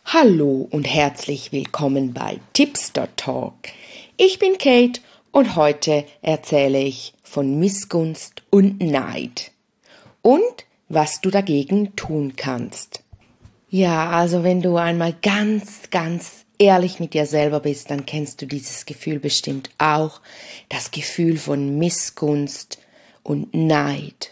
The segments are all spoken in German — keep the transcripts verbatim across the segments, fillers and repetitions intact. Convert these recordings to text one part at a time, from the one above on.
Hallo und herzlich willkommen bei Tipster Talk. Ich bin Kate und heute erzähle ich von Missgunst und Neid und was du dagegen tun kannst. Ja, also wenn du einmal ganz, ganz ehrlich mit dir selber bist, dann kennst du dieses Gefühl bestimmt auch, das Gefühl von Missgunst und Neid.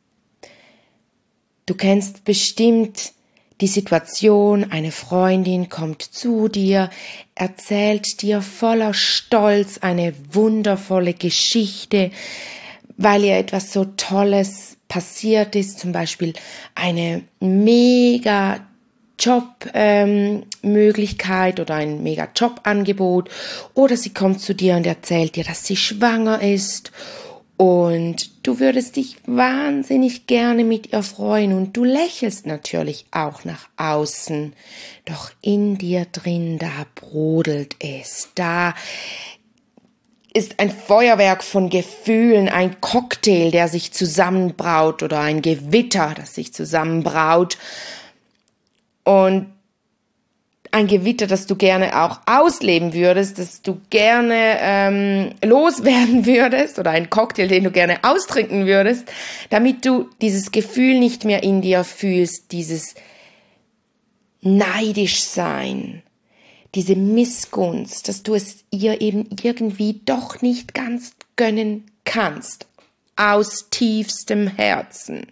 Du kennst bestimmt die Situation, eine Freundin kommt zu dir, erzählt dir voller Stolz eine wundervolle Geschichte, weil ihr etwas so Tolles passiert ist, zum Beispiel eine mega Jobmöglichkeit ähm, oder ein mega Jobangebot, oder sie kommt zu dir und erzählt dir, dass sie schwanger ist. Und du würdest dich wahnsinnig gerne mit ihr freuen und du lächelst natürlich auch nach außen. Doch in dir drin, da brodelt es. Da ist ein Feuerwerk von Gefühlen, ein Cocktail, der sich zusammenbraut oder ein Gewitter, das sich zusammenbraut. Und ein Gewitter, das du gerne auch ausleben würdest, das du gerne ähm, loswerden würdest, oder ein Cocktail, den du gerne austrinken würdest, damit du dieses Gefühl nicht mehr in dir fühlst, dieses neidisch sein, diese Missgunst, dass du es ihr eben irgendwie doch nicht ganz gönnen kannst, aus tiefstem Herzen.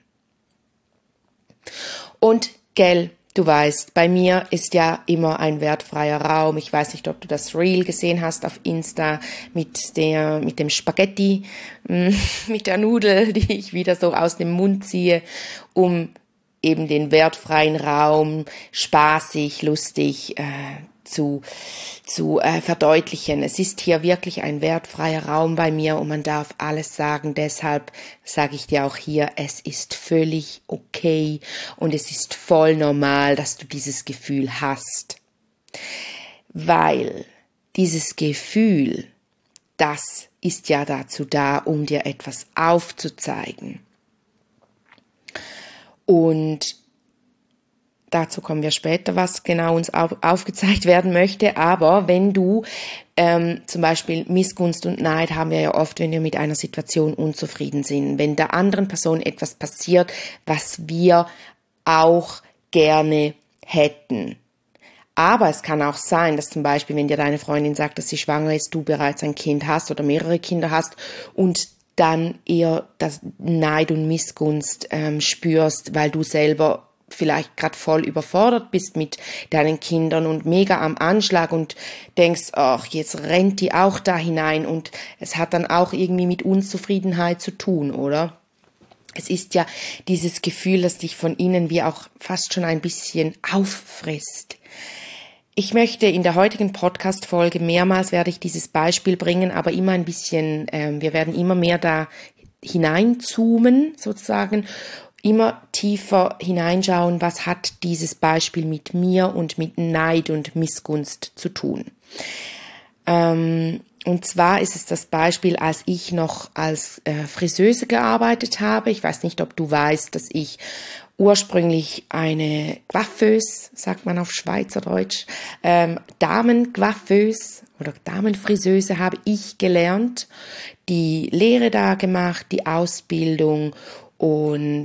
Und gell, du weißt, bei mir ist ja immer ein wertfreier Raum. Ich weiß nicht, ob du das Reel gesehen hast auf Insta mit der, mit dem Spaghetti, mit der Nudel, die ich wieder so aus dem Mund ziehe, um eben den wertfreien Raum spaßig, lustig äh, zu, zu äh, verdeutlichen. Es ist hier wirklich ein wertfreier Raum bei mir und man darf alles sagen. Deshalb sage ich dir auch hier, es ist völlig okay und es ist voll normal, dass du dieses Gefühl hast. Weil dieses Gefühl, das ist ja dazu da, um dir etwas aufzuzeigen. Und dazu kommen wir später, was genau uns auf, aufgezeigt werden möchte. Aber wenn du ähm, zum Beispiel Missgunst und Neid haben wir ja oft, wenn wir mit einer Situation unzufrieden sind. Wenn der anderen Person etwas passiert, was wir auch gerne hätten. Aber es kann auch sein, dass zum Beispiel, wenn dir deine Freundin sagt, dass sie schwanger ist, du bereits ein Kind hast oder mehrere Kinder hast und dann eher das Neid und Missgunst ähm, spürst, weil du selber vielleicht gerade voll überfordert bist mit deinen Kindern und mega am Anschlag und denkst, ach, jetzt rennt die auch da hinein und es hat dann auch irgendwie mit Unzufriedenheit zu tun, oder? Es ist ja dieses Gefühl, das dich von innen wie auch fast schon ein bisschen auffrisst. Ich möchte in der heutigen Podcast-Folge, mehrmals werde ich dieses Beispiel bringen, aber immer ein bisschen, äh, wir werden immer mehr da hineinzoomen, sozusagen, immer tiefer hineinschauen, was hat dieses Beispiel mit mir und mit Neid und Missgunst zu tun. Ähm, und zwar ist es das Beispiel, als ich noch als äh, Friseuse gearbeitet habe. Ich weiß nicht, ob du weißt, dass ich ursprünglich eine Coiffeuse, sagt man auf Schweizerdeutsch, ähm, Damencoiffeuse oder Damenfriseuse habe ich gelernt, die Lehre da gemacht, die Ausbildung, und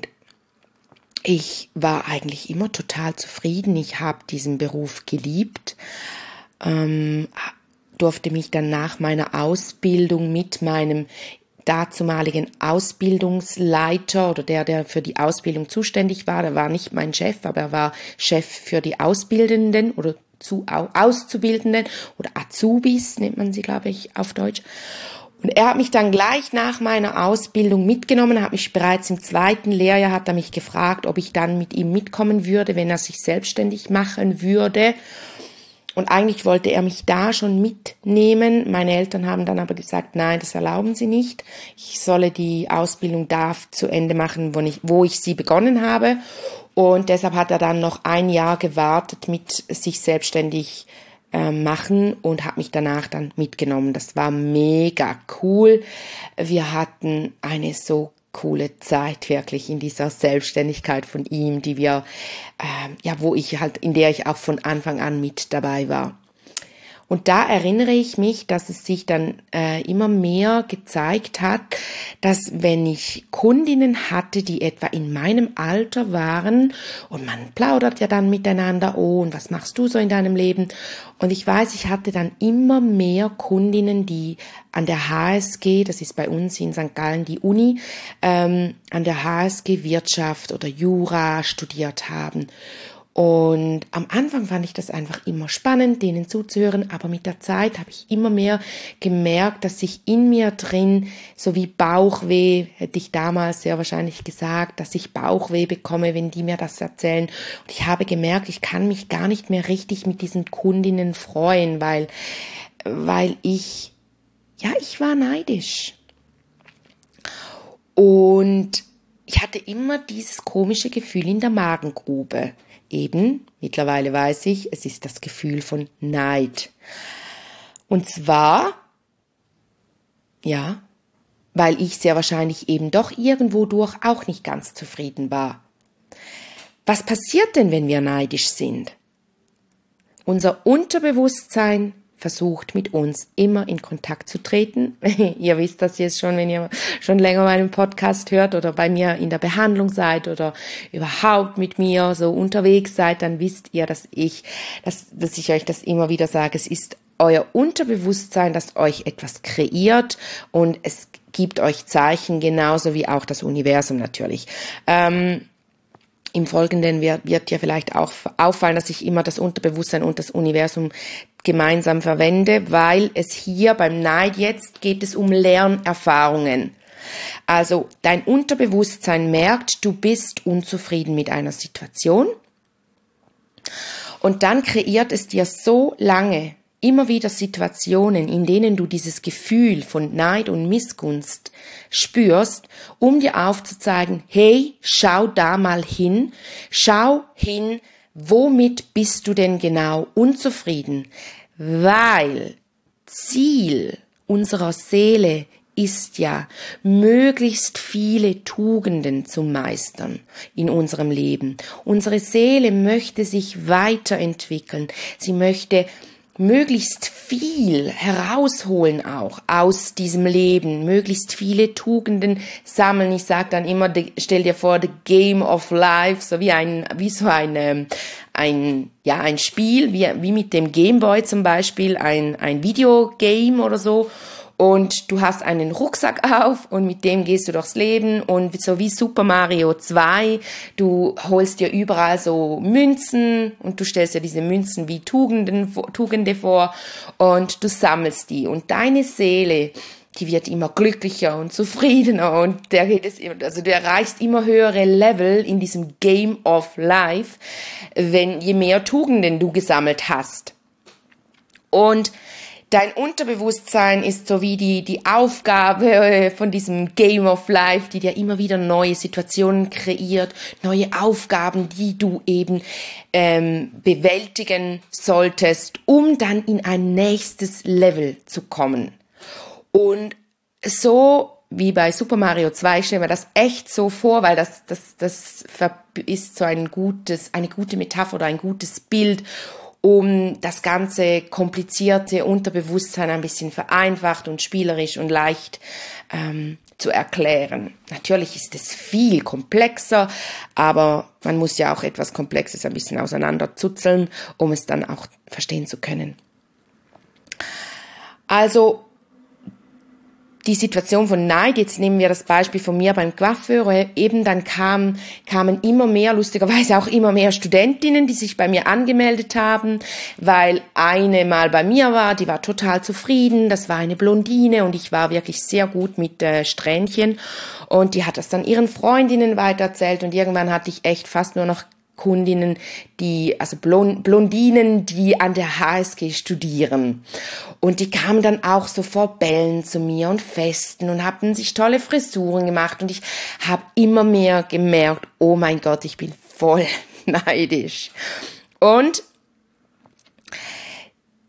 ich war eigentlich immer total zufrieden. Ich habe diesen Beruf geliebt, ähm, durfte mich dann nach meiner Ausbildung mit meinem dazumaligen Ausbildungsleiter oder der, der für die Ausbildung zuständig war, der war nicht mein Chef, aber er war Chef für die Auszubildenden oder zu, Auszubildenden oder Azubis, nennt man sie, glaube ich, auf Deutsch. Und er hat mich dann gleich nach meiner Ausbildung mitgenommen, hat mich bereits im zweiten Lehrjahr, hat er mich gefragt, ob ich dann mit ihm mitkommen würde, wenn er sich selbstständig machen würde. Und eigentlich wollte er mich da schon mitnehmen. Meine Eltern haben dann aber gesagt, nein, das erlauben sie nicht. Ich solle die Ausbildung da zu Ende machen, wo ich, wo ich sie begonnen habe. Und deshalb hat er dann noch ein Jahr gewartet mit sich selbstständig äh, machen und hat mich danach dann mitgenommen. Das war mega cool. Wir hatten eine so coole Zeit wirklich in dieser Selbstständigkeit von ihm, die wir, äh, ja, wo ich halt, in der ich auch von Anfang an mit dabei war. Und da erinnere ich mich, dass es sich dann äh, immer mehr gezeigt hat, dass wenn ich Kundinnen hatte, die etwa in meinem Alter waren, und man plaudert ja dann miteinander, oh, und was machst du so in deinem Leben? Und ich weiß, ich hatte dann immer mehr Kundinnen, die an der H S G, das ist bei uns in Sankt Gallen die Uni, ähm, an der H S G Wirtschaft oder Jura studiert haben. Und am Anfang fand ich das einfach immer spannend, denen zuzuhören, aber mit der Zeit habe ich immer mehr gemerkt, dass sich in mir drin, so wie Bauchweh, hätte ich damals sehr wahrscheinlich gesagt, dass ich Bauchweh bekomme, wenn die mir das erzählen. Und ich habe gemerkt, ich kann mich gar nicht mehr richtig mit diesen Kundinnen freuen, weil, weil ich, ja, ich war neidisch. Und ich hatte immer dieses komische Gefühl in der Magengrube. Eben, mittlerweile weiß ich, es ist das Gefühl von Neid. Und zwar, ja, weil ich sehr wahrscheinlich eben doch irgendwo durch auch nicht ganz zufrieden war. Was passiert denn, wenn wir neidisch sind? Unser Unterbewusstsein versucht mit uns immer in Kontakt zu treten. Ihr wisst das jetzt schon, wenn ihr schon länger meinen Podcast hört oder bei mir in der Behandlung seid oder überhaupt mit mir so unterwegs seid, dann wisst ihr, dass ich, dass, dass ich euch das immer wieder sage. Es ist euer Unterbewusstsein, das euch etwas kreiert und es gibt euch Zeichen, genauso wie auch das Universum natürlich. Ähm, Im Folgenden wird, wird dir vielleicht auch auffallen, dass ich immer das Unterbewusstsein und das Universum gemeinsam verwende, weil es hier beim Neid jetzt geht es um Lernerfahrungen. Also dein Unterbewusstsein merkt, du bist unzufrieden mit einer Situation und dann kreiert es dir so lange immer wieder Situationen, in denen du dieses Gefühl von Neid und Missgunst spürst, um dir aufzuzeigen, hey, schau da mal hin, schau hin, womit bist du denn genau unzufrieden? Weil Ziel unserer Seele ist ja, möglichst viele Tugenden zu meistern in unserem Leben. Unsere Seele möchte sich weiterentwickeln. Sie möchte möglichst viel herausholen auch aus diesem Leben, möglichst viele Tugenden sammeln. Ich sage dann immer, stell dir vor, the game of life, so wie ein, wie so ein, ein, ja, ein Spiel, wie, wie mit dem Gameboy zum Beispiel, ein, ein Videogame oder so. Und du hast einen Rucksack auf und mit dem gehst du durchs Leben und so wie Super Mario zwei, du holst dir überall so Münzen und du stellst dir diese Münzen wie Tugenden, Tugende vor und du sammelst die und deine Seele, die wird immer glücklicher und zufriedener und der geht es, also du erreichst immer höhere Level in diesem Game of Life, wenn je mehr Tugenden du gesammelt hast. Und dein Unterbewusstsein ist so wie die, die Aufgabe von diesem Game of Life, die dir immer wieder neue Situationen kreiert, neue Aufgaben, die du eben ähm, bewältigen solltest, um dann in ein nächstes Level zu kommen. Und so wie bei Super Mario zwei, ich stelle mir das echt so vor, weil das, das, das ist so ein gutes, eine gute Metapher oder ein gutes Bild, um das ganze komplizierte Unterbewusstsein ein bisschen vereinfacht und spielerisch und leicht ähm, zu erklären. Natürlich ist es viel komplexer, aber man muss ja auch etwas Komplexes ein bisschen auseinanderzuzeln, um es dann auch verstehen zu können. Also die Situation von Neid, jetzt nehmen wir das Beispiel von mir beim Coiffeur, eben dann kam, kamen immer mehr, lustigerweise auch immer mehr Studentinnen, die sich bei mir angemeldet haben, weil eine mal bei mir war, die war total zufrieden, das war eine Blondine und ich war wirklich sehr gut mit äh, Strähnchen und die hat das dann ihren Freundinnen weitererzählt und irgendwann hatte ich echt fast nur noch Kundinnen, die, also Blondinen, die an der H S G studieren. Und die kamen dann auch so vor Bällen zu mir und Festen und hatten sich tolle Frisuren gemacht. Und ich habe immer mehr gemerkt, oh mein Gott, ich bin voll neidisch. Und ich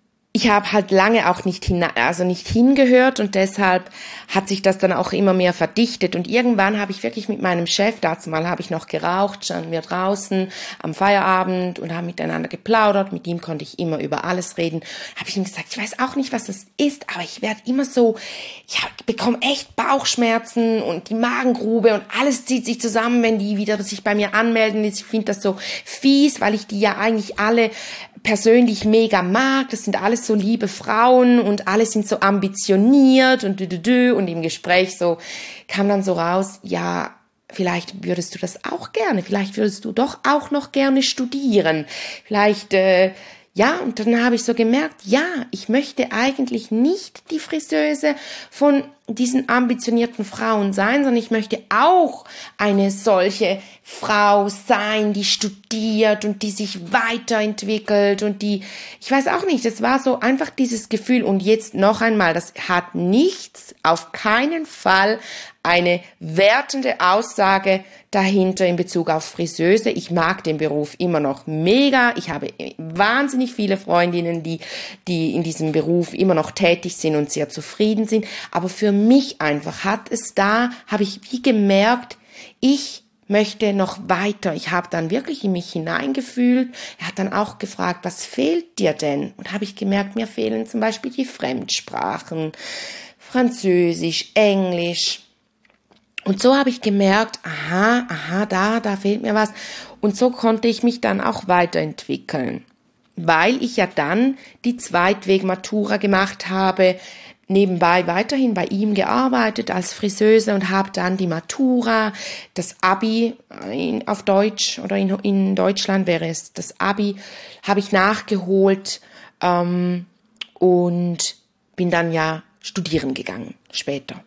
ich habe halt lange auch nicht hin, also nicht hingehört und deshalb hat sich das dann auch immer mehr verdichtet und irgendwann habe ich wirklich mit meinem Chef, dazu mal habe ich noch geraucht, standen wir draußen am Feierabend und haben miteinander geplaudert, mit ihm konnte ich immer über alles reden, habe ich ihm gesagt, ich weiß auch nicht, was das ist, aber ich werde immer so, ich bekomme echt Bauchschmerzen und die Magengrube und alles zieht sich zusammen, wenn die wieder sich bei mir anmelden. Ich finde das so fies, weil ich die ja eigentlich alle persönlich mega mag. Das sind alles so liebe Frauen und alle sind so ambitioniert und dü, dü, dü. Und im Gespräch so kam dann so raus, ja, vielleicht würdest du das auch gerne, vielleicht würdest du doch auch noch gerne studieren. Vielleicht, äh, ja, und dann habe ich so gemerkt, ja, ich möchte eigentlich nicht die Friseuse von diesen ambitionierten Frauen sein, sondern ich möchte auch eine solche Frau sein, die studiert und die sich weiterentwickelt und die, ich weiß auch nicht, das war so einfach dieses Gefühl und jetzt noch einmal, das hat nichts, auf keinen Fall eine wertende Aussage dahinter in Bezug auf Friseuse. Ich mag den Beruf immer noch mega. Ich habe wahnsinnig viele Freundinnen, die, die in diesem Beruf immer noch tätig sind und sehr zufrieden sind. Aber für mich einfach hat es da, habe ich wie gemerkt, ich möchte noch weiter. Ich habe dann wirklich in mich hineingefühlt. Er hat dann auch gefragt, was fehlt dir denn? Und habe ich gemerkt, mir fehlen zum Beispiel die Fremdsprachen, Französisch, Englisch. Und so habe ich gemerkt, aha, aha, da, da fehlt mir was. Und so konnte ich mich dann auch weiterentwickeln, weil ich ja dann die Zweitweg-Matura gemacht habe, nebenbei weiterhin bei ihm gearbeitet als Friseuse und habe dann die Matura, das Abi in, auf Deutsch oder in, in Deutschland wäre es das Abi, habe ich nachgeholt ähm, und bin dann ja studieren gegangen später.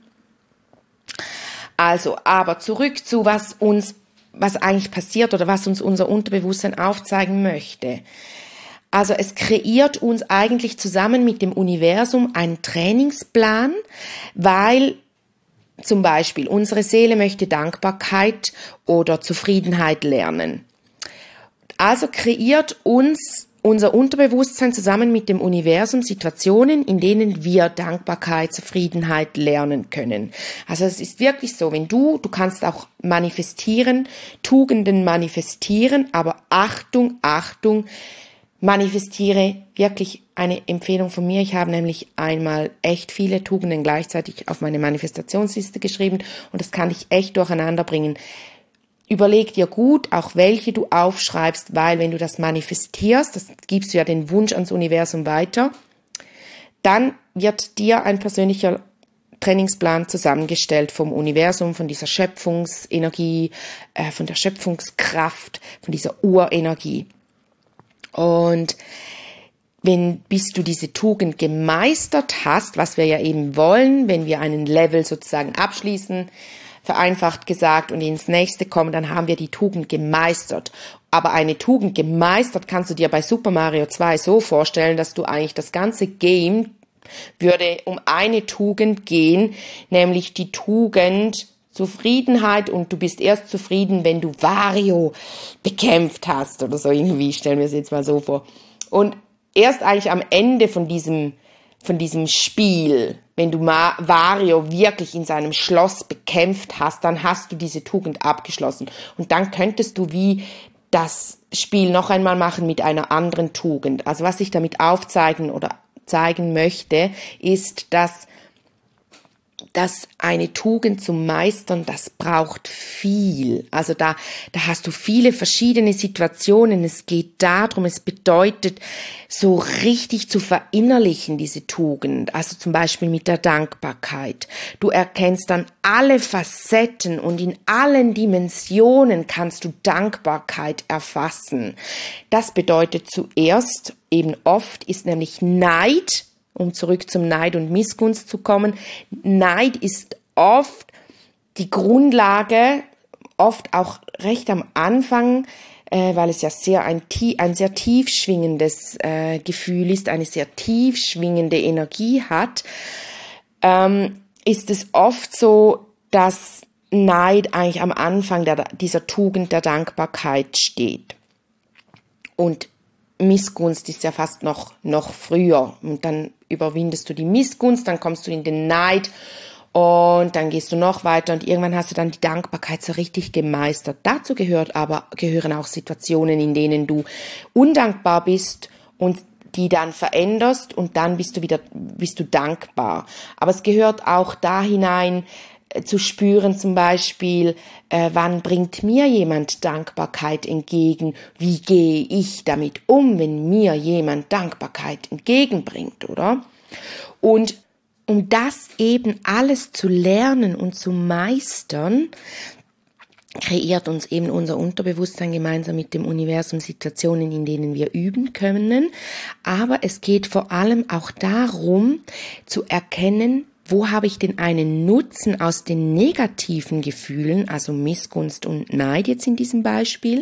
Also, aber zurück zu was uns, was eigentlich passiert oder was uns unser Unterbewusstsein aufzeigen möchte. Also es kreiert uns eigentlich zusammen mit dem Universum einen Trainingsplan, weil zum Beispiel unsere Seele möchte Dankbarkeit oder Zufriedenheit lernen. Also kreiert uns unser Unterbewusstsein zusammen mit dem Universum Situationen, in denen wir Dankbarkeit, Zufriedenheit lernen können. Also es ist wirklich so, wenn du, du kannst auch manifestieren, Tugenden manifestieren, aber Achtung, Achtung, manifestiere wirklich eine Empfehlung von mir. Ich habe nämlich einmal echt viele Tugenden gleichzeitig auf meine Manifestationsliste geschrieben und das kann ich echt durcheinander bringen. Überleg dir gut, auch welche du aufschreibst, weil wenn du das manifestierst, das gibst du ja den Wunsch ans Universum weiter, dann wird dir ein persönlicher Trainingsplan zusammengestellt vom Universum, von dieser Schöpfungsenergie, äh, von der Schöpfungskraft, von dieser Urenergie. Und wenn, bis du diese Tugend gemeistert hast, was wir ja eben wollen, wenn wir einen Level sozusagen abschließen, vereinfacht gesagt, und ins nächste kommen, dann haben wir die Tugend gemeistert. Aber eine Tugend gemeistert kannst du dir bei Super Mario zwei so vorstellen, dass du eigentlich das ganze Game würde um eine Tugend gehen, nämlich die Tugend Zufriedenheit, und du bist erst zufrieden, wenn du Wario bekämpft hast oder so irgendwie, stellen wir es jetzt mal so vor. Und erst eigentlich am Ende von diesem von diesem Spiel, wenn du Wario wirklich in seinem Schloss bekämpft hast, dann hast du diese Tugend abgeschlossen. Und dann könntest du wie das Spiel noch einmal machen mit einer anderen Tugend. Also was ich damit aufzeigen oder zeigen möchte, ist, dass dass eine Tugend zu meistern, das braucht viel. Also da, da hast du viele verschiedene Situationen. Es geht darum, es bedeutet, so richtig zu verinnerlichen, diese Tugend. Also zum Beispiel mit der Dankbarkeit. Du erkennst dann alle Facetten und in allen Dimensionen kannst du Dankbarkeit erfassen. Das bedeutet zuerst, eben oft ist nämlich Neid, um zurück zum Neid und Missgunst zu kommen. Neid ist oft die Grundlage, oft auch recht am Anfang, äh, weil es ja sehr ein, ein sehr tief schwingendes äh, Gefühl ist, eine sehr tief schwingende Energie hat, ähm, ist es oft so, dass Neid eigentlich am Anfang der, dieser Tugend der Dankbarkeit steht. Und Missgunst ist ja fast noch, noch früher. Und dann überwindest du die Missgunst, dann kommst du in den Neid und dann gehst du noch weiter und irgendwann hast du dann die Dankbarkeit so richtig gemeistert. Dazu gehört aber, gehören auch Situationen, in denen du undankbar bist und die dann veränderst und dann bist du wieder, bist du dankbar. Aber es gehört auch da hinein, äh, zu spüren zum Beispiel, äh, wann bringt mir jemand Dankbarkeit entgegen? Wie gehe ich damit um, wenn mir jemand Dankbarkeit entgegenbringt, oder? Und um das eben alles zu lernen und zu meistern, kreiert uns eben unser Unterbewusstsein gemeinsam mit dem Universum Situationen, in denen wir üben können. Aber es geht vor allem auch darum, zu erkennen, wo habe ich denn einen Nutzen aus den negativen Gefühlen, also Missgunst und Neid jetzt in diesem Beispiel,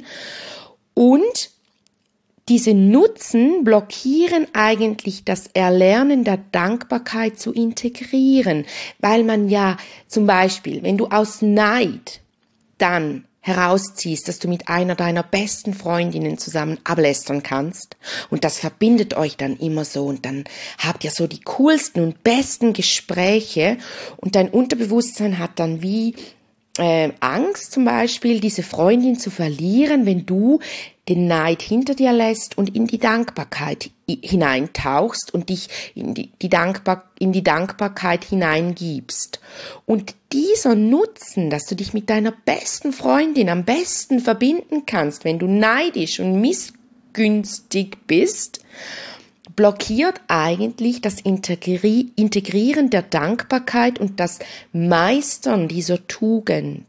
und diese Nutzen blockieren eigentlich das Erlernen der Dankbarkeit zu integrieren, weil man ja zum Beispiel, wenn du aus Neid dann herausziehst, dass du mit einer deiner besten Freundinnen zusammen ablästern kannst und das verbindet euch dann immer so und dann habt ihr so die coolsten und besten Gespräche und dein Unterbewusstsein hat dann wie äh, Angst zum Beispiel, diese Freundin zu verlieren, wenn du den Neid hinter dir lässt und in die Dankbarkeit hineintauchst und dich in die, die Dankbar, in die Dankbarkeit hineingibst. Und dieser Nutzen, dass du dich mit deiner besten Freundin am besten verbinden kannst, wenn du neidisch und missgünstig bist, blockiert eigentlich das Integri- Integrieren der Dankbarkeit und das Meistern dieser Tugend.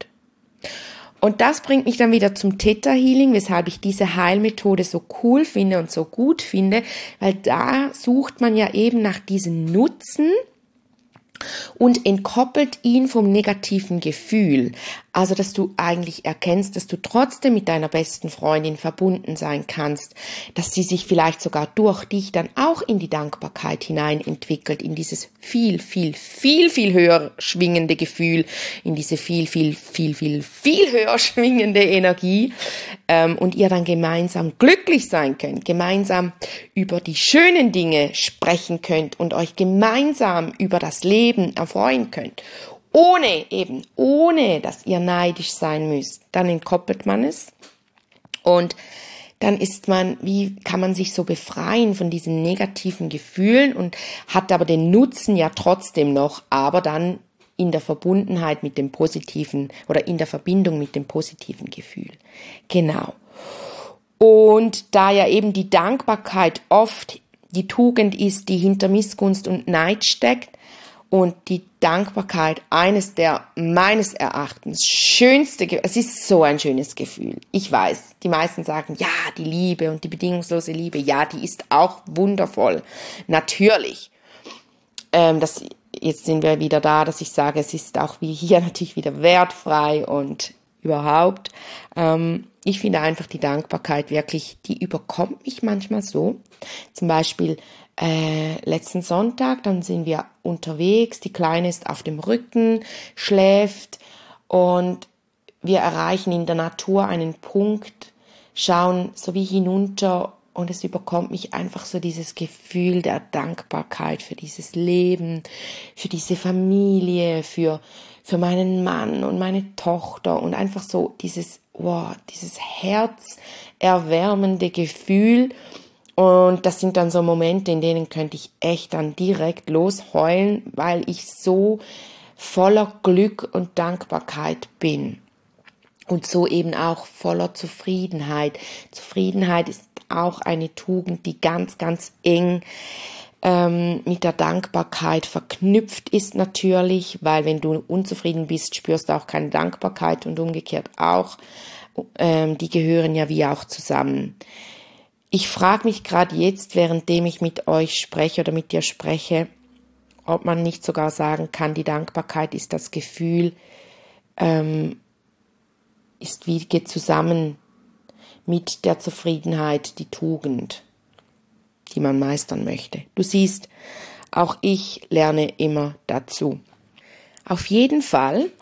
Und das bringt mich dann wieder zum Theta Healing, weshalb ich diese Heilmethode so cool finde und so gut finde, weil da sucht man ja eben nach diesem Nutzen und entkoppelt ihn vom negativen Gefühl. Also, dass du eigentlich erkennst, dass du trotzdem mit deiner besten Freundin verbunden sein kannst, dass sie sich vielleicht sogar durch dich dann auch in die Dankbarkeit hinein entwickelt, in dieses viel, viel, viel, viel höher schwingende Gefühl, in diese viel, viel, viel, viel, viel höher schwingende Energie ähm, und ihr dann gemeinsam glücklich sein könnt, gemeinsam über die schönen Dinge sprechen könnt und euch gemeinsam über das Leben erfreuen könnt. Ohne eben, ohne, dass ihr neidisch sein müsst, dann entkoppelt man es und dann ist man, wie kann man sich so befreien von diesen negativen Gefühlen und hat aber den Nutzen ja trotzdem noch, aber dann in der Verbundenheit mit dem positiven oder in der Verbindung mit dem positiven Gefühl. Genau. Und da ja eben die Dankbarkeit oft die Tugend ist, die hinter Missgunst und Neid steckt, und die Dankbarkeit eines der meines Erachtens schönste, Ge- es ist so ein schönes Gefühl. Ich weiß, die meisten sagen, ja, die Liebe und die bedingungslose Liebe, ja, die ist auch wundervoll. Natürlich. Ähm, das, jetzt sind wir wieder da, dass ich sage, es ist auch wie hier natürlich wieder wertfrei und überhaupt. Ähm, ich finde einfach die Dankbarkeit wirklich, die überkommt mich manchmal so. Zum Beispiel Äh, letzten Sonntag, dann sind wir unterwegs, die Kleine ist auf dem Rücken, schläft und wir erreichen in der Natur einen Punkt, schauen so wie hinunter und es überkommt mich einfach so dieses Gefühl der Dankbarkeit für dieses Leben, für diese Familie, für, für meinen Mann und meine Tochter und einfach so dieses, wow, dieses herzerwärmende Gefühl. Und das sind dann so Momente, in denen könnte ich echt dann direkt losheulen, weil ich so voller Glück und Dankbarkeit bin. Und so eben auch voller Zufriedenheit. Zufriedenheit ist auch eine Tugend, die ganz, ganz eng ähm, mit der Dankbarkeit verknüpft ist natürlich, weil wenn du unzufrieden bist, spürst du auch keine Dankbarkeit und umgekehrt auch. Ähm, die gehören ja wie auch zusammen. Ich frage mich gerade jetzt, währenddem ich mit euch spreche oder mit dir spreche, ob man nicht sogar sagen kann, die Dankbarkeit ist das Gefühl, ähm, ist wie geht zusammen mit der Zufriedenheit die Tugend, die man meistern möchte. Du siehst, auch ich lerne immer dazu. Auf jeden Fall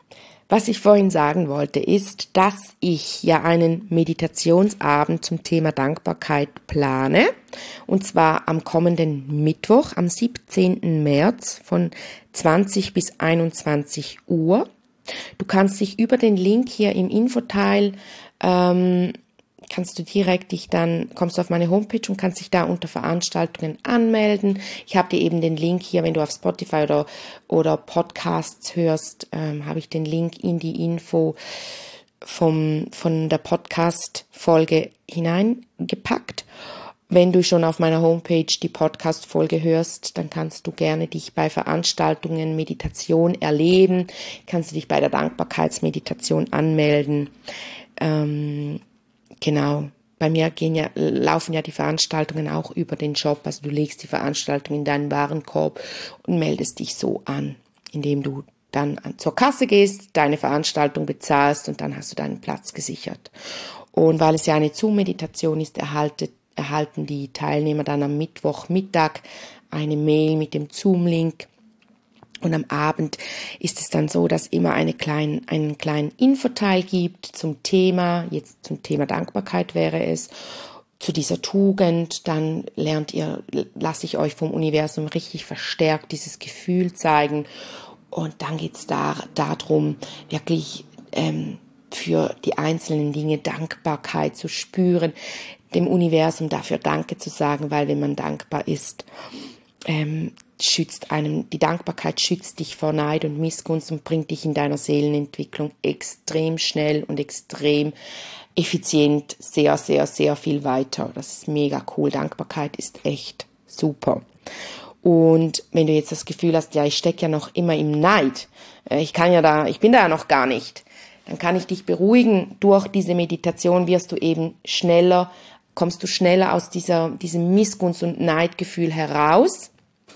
Was ich vorhin sagen wollte, ist, dass ich ja einen Meditationsabend zum Thema Dankbarkeit plane. Und zwar am kommenden Mittwoch, am siebzehnten März von zwanzig bis einundzwanzig Uhr. Du kannst dich über den Link hier im Infoteil, ähm, kannst du direkt dich dann, kommst du auf meine Homepage und kannst dich da unter Veranstaltungen anmelden. Ich habe dir eben den Link hier, wenn du auf Spotify oder, oder Podcasts hörst, ähm, habe ich den Link in die Info vom, von der Podcast-Folge hineingepackt. Wenn du schon auf meiner Homepage die Podcast-Folge hörst, dann kannst du gerne dich bei Veranstaltungen Meditation erleben, kannst du dich bei der Dankbarkeitsmeditation anmelden. Ähm, Genau, bei mir gehen ja, laufen ja die Veranstaltungen auch über den Shop, also du legst die Veranstaltung in deinen Warenkorb und meldest dich so an, indem du dann zur Kasse gehst, deine Veranstaltung bezahlst und dann hast du deinen Platz gesichert. Und weil es ja eine Zoom-Meditation ist, erhalten, erhalten die Teilnehmer dann am Mittwochmittag eine Mail mit dem Zoom-Link. Und am Abend ist es dann so, dass immer eine kleinen, einen kleinen Infoteil gibt zum Thema, jetzt zum Thema Dankbarkeit wäre es, zu dieser Tugend. Dann lernt ihr, lasse ich euch vom Universum richtig verstärkt dieses Gefühl zeigen. Und dann geht es da, darum, wirklich ähm, für die einzelnen Dinge Dankbarkeit zu spüren, dem Universum dafür Danke zu sagen, weil wenn man dankbar ist, ähm, schützt einem, die Dankbarkeit schützt dich vor Neid und Missgunst und bringt dich in deiner Seelenentwicklung extrem schnell und extrem effizient sehr, sehr, sehr viel weiter. Das ist mega cool. Dankbarkeit ist echt super. Und wenn du jetzt das Gefühl hast, ja, ich stecke ja noch immer im Neid, ich kann ja da, ich bin da ja noch gar nicht, dann kann ich dich beruhigen. Durch diese Meditation wirst du eben schneller, kommst du schneller aus dieser, diesem Missgunst- und Neidgefühl heraus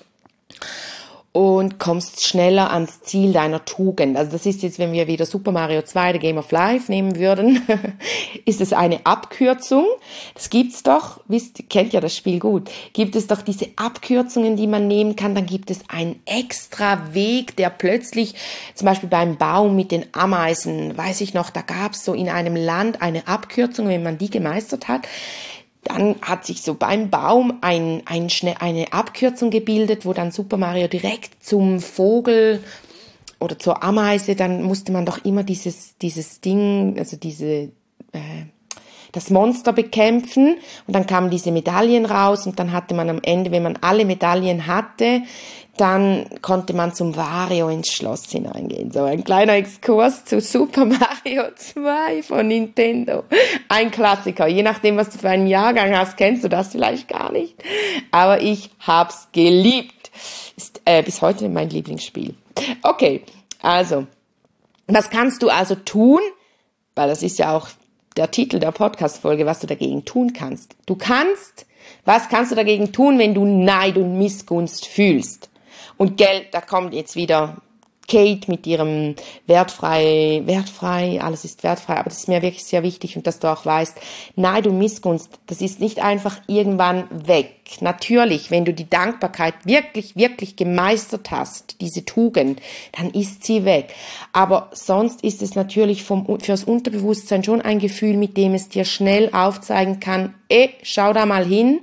und kommst schneller ans Ziel deiner Tugend. Also das ist jetzt, wenn wir wieder Super Mario zwei, The Game of Life nehmen würden, ist es eine Abkürzung. Das gibt's doch, wisst, kennt ja das Spiel gut, gibt es doch diese Abkürzungen, die man nehmen kann, dann gibt es einen extra Weg, der plötzlich, zum Beispiel beim Baum mit den Ameisen, weiß ich noch, da gab's so in einem Land eine Abkürzung, wenn man die gemeistert hat, dann hat sich so beim Baum ein, ein, eine Abkürzung gebildet, wo dann Super Mario direkt zum Vogel oder zur Ameise, dann musste man doch immer dieses, dieses Ding, also diese, äh, das Monster bekämpfen und dann kamen diese Medaillen raus und dann hatte man am Ende, wenn man alle Medaillen hatte, dann konnte man zum Wario ins Schloss hineingehen. So ein kleiner Exkurs zu Super Mario zwei von Nintendo. Ein Klassiker. Je nachdem, was du für einen Jahrgang hast, kennst du das vielleicht gar nicht. Aber ich hab's geliebt. Ist äh, bis heute mein Lieblingsspiel. Okay, also, was kannst du also tun? Weil das ist ja auch der Titel der Podcast-Folge, was du dagegen tun kannst. Du kannst, was kannst du dagegen tun, wenn du Neid und Missgunst fühlst? Und Geld, da kommt jetzt wieder Kate mit ihrem wertfrei, wertfrei, alles ist wertfrei, aber das ist mir wirklich sehr wichtig und dass du auch weißt, Neid und Missgunst, das ist nicht einfach irgendwann weg. Natürlich, wenn du die Dankbarkeit wirklich, wirklich gemeistert hast, diese Tugend, dann ist sie weg. Aber sonst ist es natürlich vom, fürs Unterbewusstsein schon ein Gefühl, mit dem es dir schnell aufzeigen kann, eh, schau da mal hin,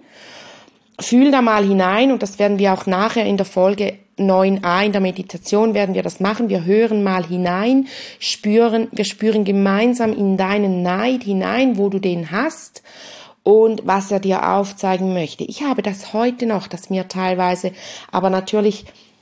fühl da mal hinein und das werden wir auch nachher in der Folge neun a in der Meditation werden wir das machen. Wir hören mal hinein, spüren, wir spüren gemeinsam in deinen Neid hinein, wo du den hast und was er dir aufzeigen möchte. Ich habe das heute noch, dass mir teilweise, aber natürlich,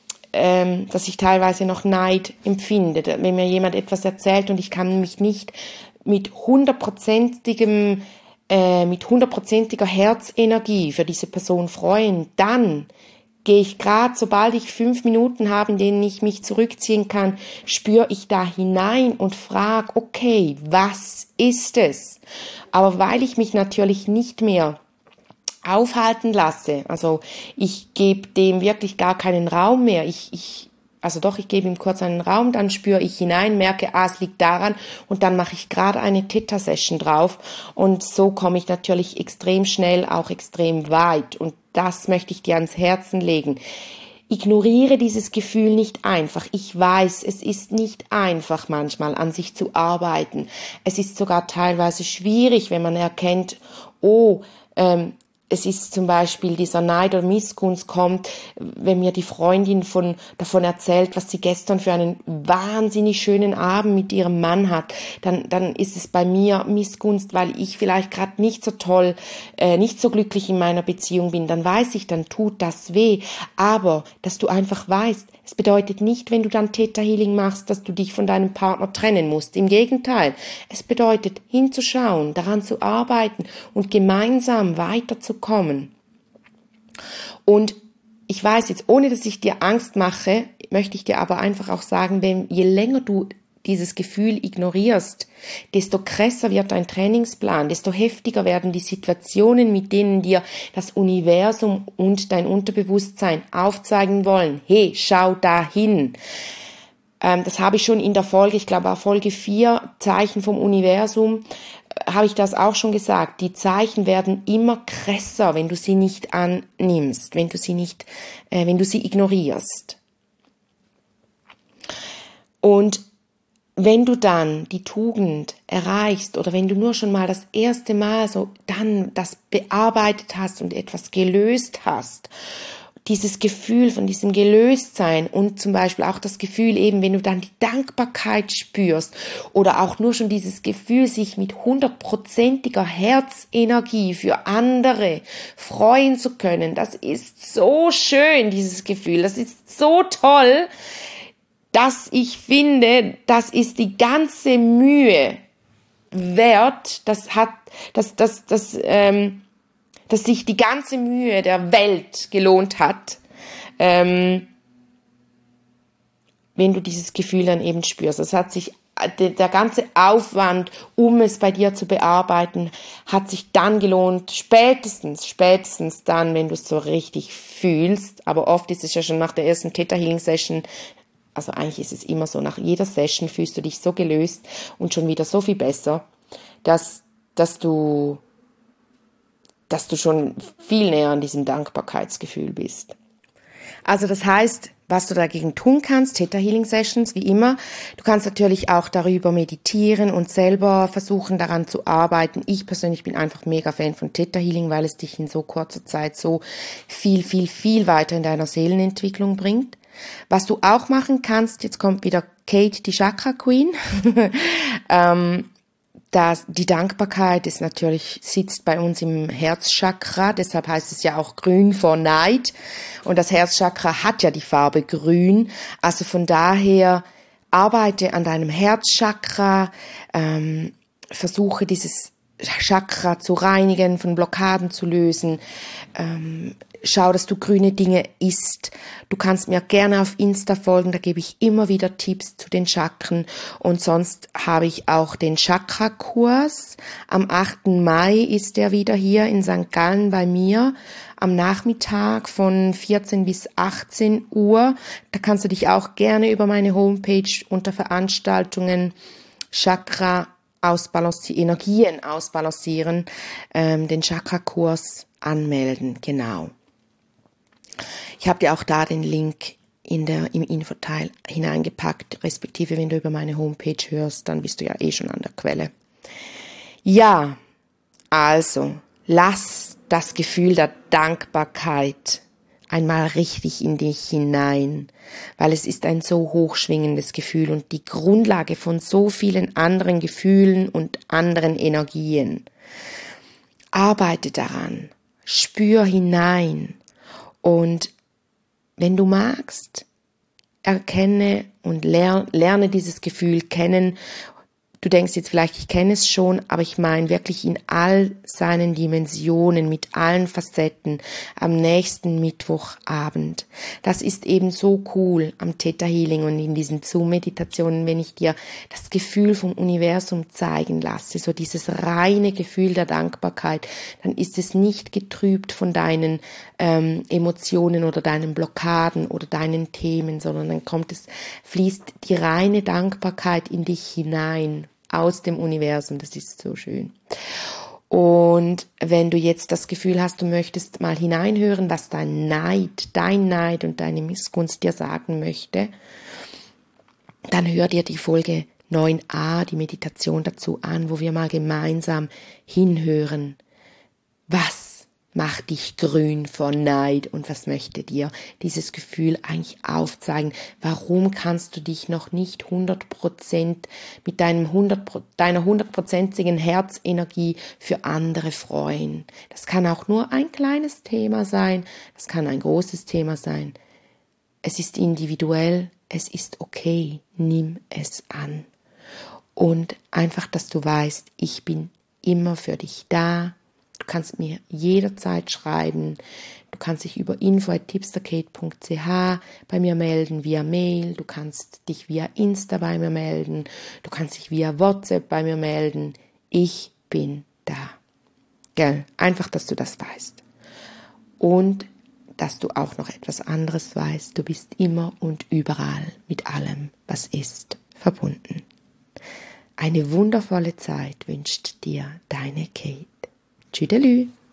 ähm, dass ich teilweise noch Neid empfinde, wenn mir jemand etwas erzählt und ich kann mich nicht mit hundertprozentigem äh, mit hundertprozentiger Herzenergie für diese Person freuen, dann gehe ich gerade, sobald ich fünf Minuten habe, in denen ich mich zurückziehen kann, spüre ich da hinein und frage, okay, was ist es? Aber weil ich mich natürlich nicht mehr aufhalten lasse, also ich gebe dem wirklich gar keinen Raum mehr, ich, ich Also doch, ich gebe ihm kurz einen Raum, dann spüre ich hinein, merke, ah, es liegt daran und dann mache ich gerade eine Theta-Session drauf und so komme ich natürlich extrem schnell, auch extrem weit und das möchte ich dir ans Herzen legen. Ignoriere dieses Gefühl nicht einfach. Ich weiß, es ist nicht einfach manchmal an sich zu arbeiten. Es ist sogar teilweise schwierig, wenn man erkennt, oh, ähm, es ist zum Beispiel dieser Neid oder Missgunst kommt, wenn mir die Freundin von, davon erzählt, was sie gestern für einen wahnsinnig schönen Abend mit ihrem Mann hat, dann, dann ist es bei mir Missgunst, weil ich vielleicht gerade nicht so toll, äh, nicht so glücklich in meiner Beziehung bin. Dann weiß ich, dann tut das weh. Aber, dass du einfach weißt, es bedeutet nicht, wenn du dann Theta Healing machst, dass du dich von deinem Partner trennen musst. Im Gegenteil, es bedeutet hinzuschauen, daran zu arbeiten und gemeinsam weiterzukommen. Und ich weiß jetzt, ohne dass ich dir Angst mache, möchte ich dir aber einfach auch sagen, wenn, je länger du dieses Gefühl ignorierst, desto krasser wird dein Trainingsplan, desto heftiger werden die Situationen, mit denen dir das Universum und dein Unterbewusstsein aufzeigen wollen. Hey, schau dahin. Ähm, das habe ich schon in der Folge, ich glaube Folge vier, Zeichen vom Universum, äh, habe ich das auch schon gesagt. Die Zeichen werden immer krasser, wenn du sie nicht annimmst, wenn du sie nicht, äh, wenn du sie ignorierst. Und wenn du dann die Tugend erreichst oder wenn du nur schon mal das erste Mal so dann das bearbeitet hast und etwas gelöst hast, dieses Gefühl von diesem Gelöstsein und zum Beispiel auch das Gefühl eben, wenn du dann die Dankbarkeit spürst oder auch nur schon dieses Gefühl, sich mit hundertprozentiger Herzenergie für andere freuen zu können, das ist so schön, dieses Gefühl, das ist so toll, dass ich finde, das ist die ganze Mühe wert, das hat, das, das, das, ähm, dass sich die ganze Mühe der Welt gelohnt hat, ähm, wenn du dieses Gefühl dann eben spürst. Es hat sich, der, der ganze Aufwand, um es bei dir zu bearbeiten, hat sich dann gelohnt, spätestens, spätestens dann, wenn du es so richtig fühlst, aber oft ist es ja schon nach der ersten Theta Healing Session, also eigentlich ist es immer so, nach jeder Session fühlst du dich so gelöst und schon wieder so viel besser, dass, dass du, dass du schon viel näher an diesem Dankbarkeitsgefühl bist. Also das heißt, was du dagegen tun kannst, Theta Healing Sessions, wie immer. Du kannst natürlich auch darüber meditieren und selber versuchen, daran zu arbeiten. Ich persönlich bin einfach mega Fan von Theta Healing, weil es dich in so kurzer Zeit so viel, viel, viel weiter in deiner Seelenentwicklung bringt. Was du auch machen kannst, jetzt kommt wieder Kate, die Chakra Queen, ähm, das, die Dankbarkeit ist natürlich, sitzt bei uns im Herzchakra, deshalb heißt es ja auch grün vor Neid und das Herzchakra hat ja die Farbe grün, also von daher arbeite an deinem Herzchakra, ähm, versuche dieses Chakra zu reinigen, von Blockaden zu lösen, ähm, schau, dass du grüne Dinge isst. Du kannst mir gerne auf Insta folgen, da gebe ich immer wieder Tipps zu den Chakren. Und sonst habe ich auch den Chakra-Kurs. Am achten Mai ist der wieder hier in Sankt Gallen bei mir. Am Nachmittag von vierzehn bis achtzehn Uhr. Da kannst du dich auch gerne über meine Homepage unter Veranstaltungen Chakra ausbalancieren, Energien ausbalancieren, ähm, den Chakra-Kurs anmelden, genau. Ich habe dir auch da den Link in der, im Infoteil hineingepackt, respektive wenn du über meine Homepage hörst, dann bist du ja eh schon an der Quelle. Ja, also, lass das Gefühl der Dankbarkeit einmal richtig in dich hinein, weil es ist ein so hochschwingendes Gefühl und die Grundlage von so vielen anderen Gefühlen und anderen Energien. Arbeite daran, spür hinein und wenn du magst, erkenne und lerne, lerne dieses Gefühl kennen. Du denkst jetzt vielleicht, ich kenne es schon, aber ich meine wirklich in all seinen Dimensionen, mit allen Facetten am nächsten Mittwochabend. Das ist eben so cool am Theta Healing und in diesen Zoom-Meditationen, wenn ich dir das Gefühl vom Universum zeigen lasse, so dieses reine Gefühl der Dankbarkeit, dann ist es nicht getrübt von deinen ähm, Emotionen oder deinen Blockaden oder deinen Themen, sondern dann kommt es, fließt die reine Dankbarkeit in dich hinein. Aus dem Universum, das ist so schön. Und wenn du jetzt das Gefühl hast, du möchtest mal hineinhören, was dein Neid, dein Neid und deine Missgunst dir sagen möchte, dann hör dir die Folge neun a, die Meditation dazu an, wo wir mal gemeinsam hinhören. Was macht dich grün vor Neid und was möchte dir dieses Gefühl eigentlich aufzeigen? Warum kannst du dich noch nicht hundert Prozent mit deinem hundert, deiner hundertprozentigen Herzenergie für andere freuen? Das kann auch nur ein kleines Thema sein, das kann ein großes Thema sein. Es ist individuell, es ist okay, nimm es an. Und einfach, dass du weißt, ich bin immer für dich da. Du kannst mir jederzeit schreiben. Du kannst dich über info at tipsterkate punkt c h bei mir melden, via Mail. Du kannst dich via Insta bei mir melden. Du kannst dich via WhatsApp bei mir melden. Ich bin da. Gell? Einfach, dass du das weißt. Und dass du auch noch etwas anderes weißt. Du bist immer und überall mit allem, was ist, verbunden. Eine wundervolle Zeit wünscht dir deine Kate. Tschüdelü.